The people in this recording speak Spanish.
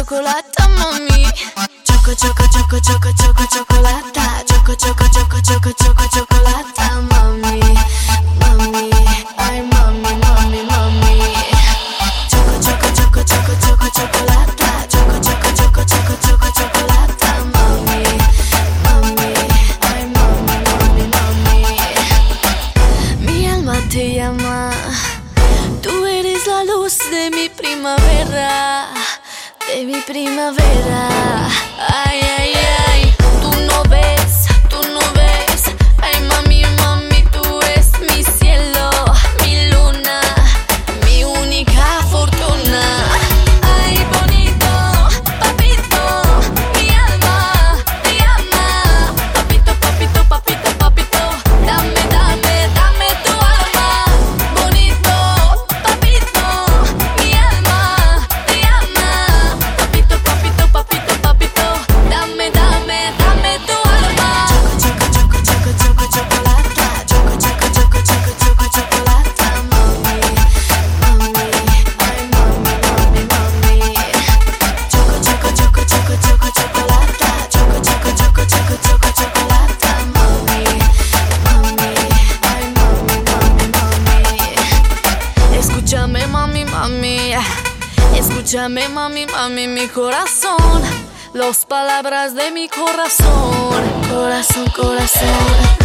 chocolata, mami. Choco, choco, choco, choco, choco, chocolata. Choco, choco, choco, choco, choco, chocolata, mami. Mami, ay, mami, mami, mami. Choco, choco, choco, choco, choco, chocolata. Choco, choco, choco, choco, choco, chocolata, mami. Mami, ay, mami, mami, mami. Mi alma te llama. Tú eres la luz de mi primavera, de mi primavera. Ay, ay, ay, tú no ves, ay, mami, mami, tú eres mi cielo, mi luna, mi única fortuna. Ay, bonito, papito, mi alma te llama. Papito, papito, papito, papito, dame, dame, dame tu alma. Bonito, papito, mi alma te llama. Papito, papito, papito, papito, dame, dame, dame tu alma. Choco, choco, choco, choco, chocolata. Choco, choco, choco, choco, choco, chocolata, mami. Mami, ay, mami, mami, mami. Choco, choco, choco, choco, choco, chocolata. Choco, choco, choco, choco, choco, chocolata, mami. Mami, ay, mami, mami, mami. Escúchame, mami, mami. Escúchame, mami, mami, mi corazón. Las palabras de mi corazón. Corazón, corazón.